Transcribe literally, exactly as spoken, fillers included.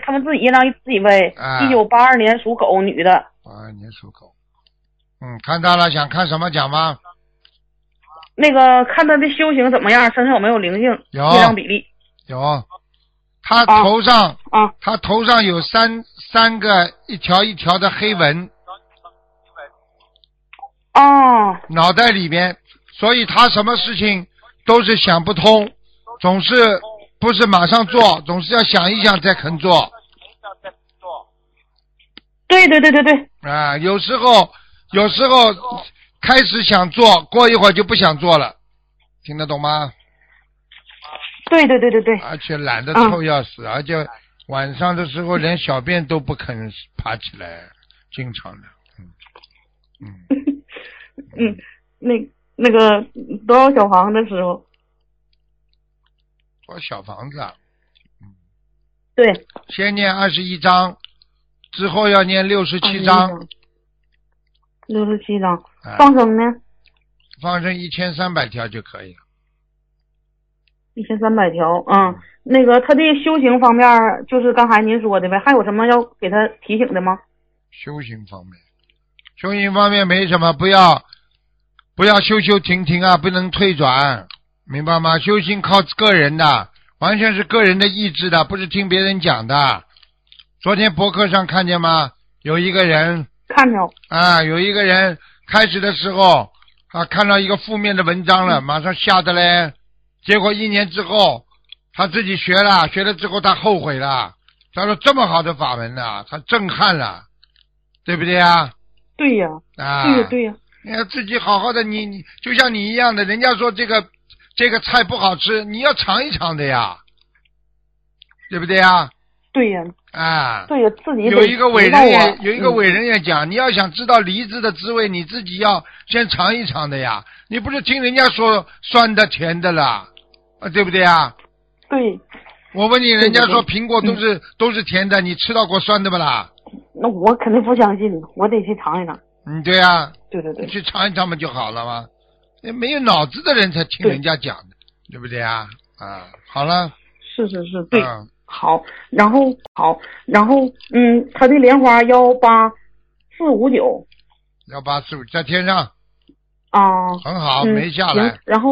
他们自己让自己呗。一九八二年属狗，女的。 八二年属狗。嗯，看到了，想看什么讲吗？ 那个看他的修行怎么样，身上有没有灵性？ 有。 业障比例。 有。他头上啊，啊他头上有三三个一条一条的黑纹。 哦。 脑袋里边，所以他什么事情都是想不通，总是不是马上做，总是要想一想再肯做。 对对对对对。 啊，有时候有时候开始想做，过一会儿就不想做了，听得懂吗？ 对对对对对。 而且懒得臭要死，嗯、而且晚上的时候连小便都不肯爬起来，经常的。嗯嗯。嗯，那那个多少小房子时候？ 多少小房子啊？ 嗯。对。 先念二十一章，之后要念六十七章。 六十七章。放生呢？ 放生一千三百条就可以了。 一千三百条，嗯，那个他的修行方面，就是刚才您说的呗，还有什么要给他提醒的吗？ 修行方面，修行方面没什么，不要不要修修停停啊，不能退转，明白吗？修行靠个人的，完全是个人的意志的，不是听别人讲的。昨天博客上看见吗？有一个人看着啊，有一个人开始的时候啊，看到一个负面的文章了，马上吓得嘞。结果一年之后，他自己学了，学了之后他后悔了。他说这么好的法门呢，他震撼了，对不对啊？ 对呀， 啊， 对呀对呀。 你要自己好好的，你你就像你一样的，人家说这个这个菜不好吃，你要尝一尝的呀，对不对呀？ 对呀。 啊， 对呀，自己有一个伟人也有一个嗯、 伟人也讲，你要想知道梨子的滋味，你自己要先尝一尝的呀，你不是听人家说酸的甜的啦。啊，对不对啊？ 对。 我问你，人家说苹果都是、嗯、都是甜的，你吃到过酸的不啦？ 那我肯定不相信，我得去尝一尝。 嗯，对啊。 对对对。 去尝一尝嘛就好了嘛。没有脑子的人才听人家讲的， 对, 对不对啊？啊，好了。 是是是，对。 嗯、 好，然后好，然后嗯，他的莲花幺八四五九。 幺八四五在天上。 啊。 很好， 嗯、 没下来。 然后。